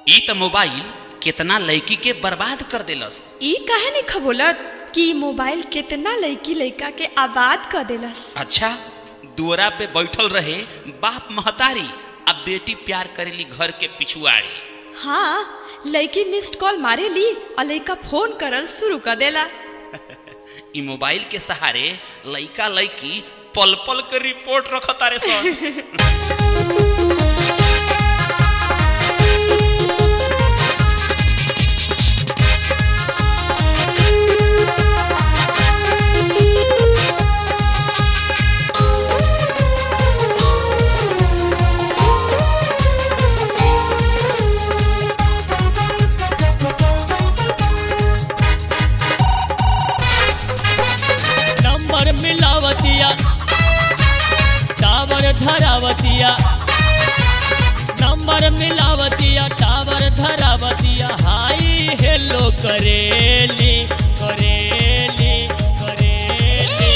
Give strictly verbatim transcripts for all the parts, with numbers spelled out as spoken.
ई त मोबाइल कितना लड़की के बर्बाद कर देलस। ई काहे नहीं खबोलत कि मोबाइल कितना लड़की लड़का के आबाद कर देलस। अच्छा, दुअरा पे बैठल रहे बाप महतारी, अब बेटी प्यार करेली घर के पिछुआड़ी। हाँ, लड़की मिस्ड कॉल मारे ली और लड़का फोन करल शुरू कर देला। ई मोबाइल के सहारे लड़का लड़की पल पल के रिपोर्ट रखता रे सन। नंबर मिलावतिया टावर धरावतिया, नंबर मिलावतिया टावर धरावतिया, हाई हेलो करेली करेली करेली,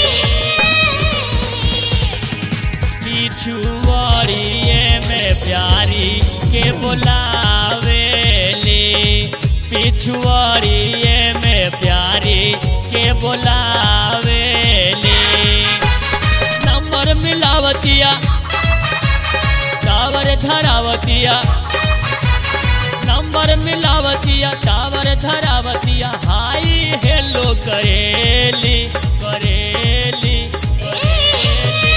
पिछुआड़िए में प्यारी के बोलावेली, पिछुआड़िए में प्यारी के बोलावेली। नंबर मिलावतिया टावर धरावतिया, नंबर मिलावतिया टावर धरावतिया, हाई हेलो करेली करेली करेली,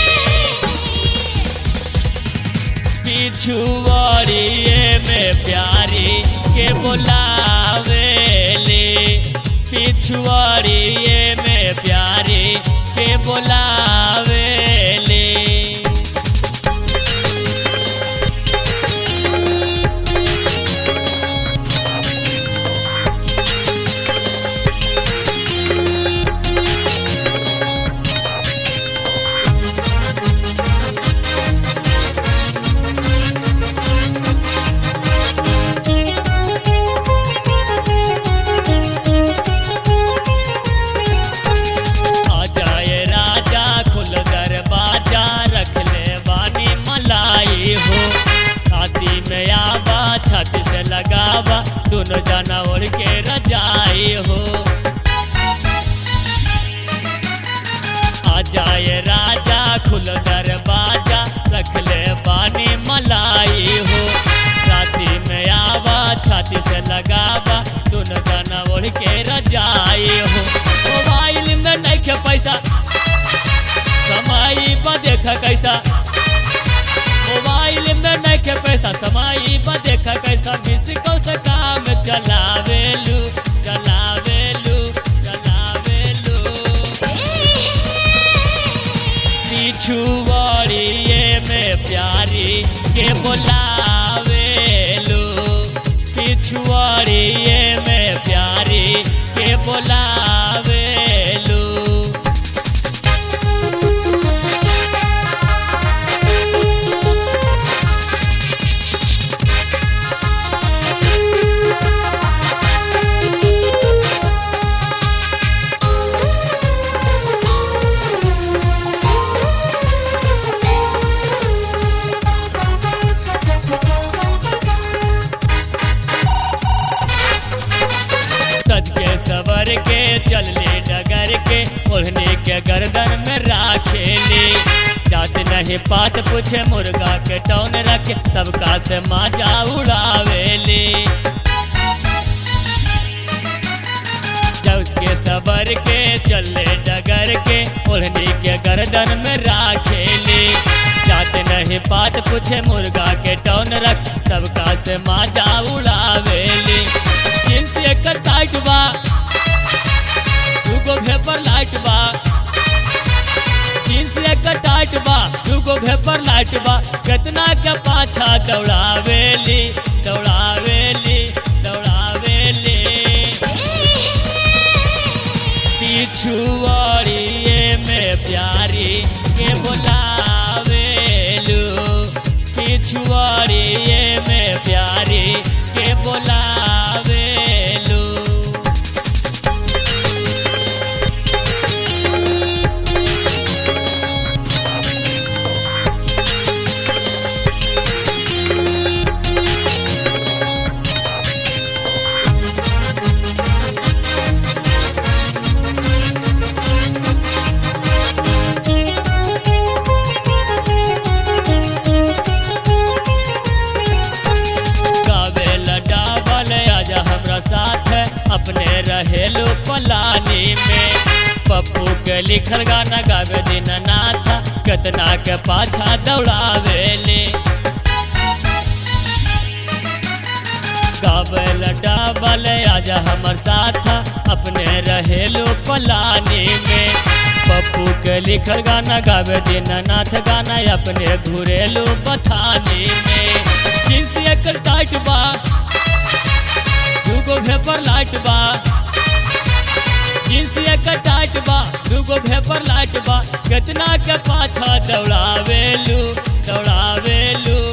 पिछुआड़िए में प्यारी के बोलावेली, पिछुआड़िए में प्यारी के बोलावेली। छाती से लगावा दोनों जना ओढ़ के रजाई हो, आ जाए राजा खुलो दरवाजा रख ले पानी मलाई हो, राती में आवा छाती से लगावा दोनों जना ओढ़ के रजाई हो। मोबाइल में नहीं के पैसा समाई बा देखा कैसा, मोबाइल में नहीं के पैसा समाई बा देखा कैसा, मिस कॉल से काम चलावेलू चलावेलू चलावेलू, पिछुआड़िए में प्यारी के बोलावेलू, पिछुआड़िए में प्यारी के बोलावेलू। सवर के चलले डगर के ओढ़ने के गर्दन में राखेली, जात नहीं पात पूछे मुर्गा के टौन रखे, सबका से माजा उड़ावेली। जब के सवर के चलले डगर के ओढ़ने के गर्दन में राखेली, जात नहीं पात पूछे मुर्गा के टौन रख, सबका से माजा उड़ावेली। जींस एकर टाइट बा दूगो भेपर लाइट बा, जींस एकर टाइट बा दूगो भेपर लाइट बा, कितना के पाछा दौड़ावेली दौड़ावेली दौड़ावेली, पिछुआड़िए में प्यारी के बोलावेलू, पिछुआड़िए में प्यारी के बोलावेलू। अपने रहेलू पलानी में। पप्पू के लिखल गाना गावे दीनानाथ कितना के पाछा दौड़ावेले। गावेल डबल आजा हमर साथ अपने रहेलू पलानी में। पप्पू के लिखल गाना गावे दीनानाथ गाना अपने घुरेलू बथानी में। जींस एक टाइट बा दूगो भेपर लाइट बा। जींस एक टाइट बा दूगो भेपर लाइट बा कितना के पाछा दौड़ावेलू दौड़ावेलू।